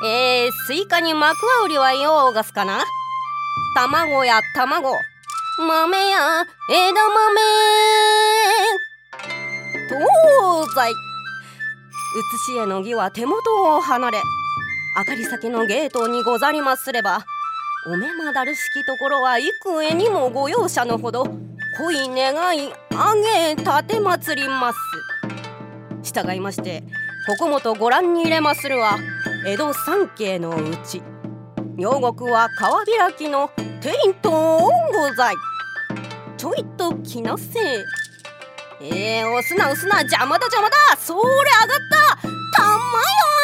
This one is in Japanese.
スイカに幕あうりはようがすかな。卵や卵、豆や枝豆。東西。写し絵の儀は手元を離れ、明かり先のゲートにござりますれば、お目まだるしきところは幾重にもご容赦のほど恋願いあげ立てまつります。従いましてここもとご覧に入れまするは、江戸三景のうち両国は川開きの天とござい。ちょいと来なせ。押すな邪魔だ、それ上がった。たまや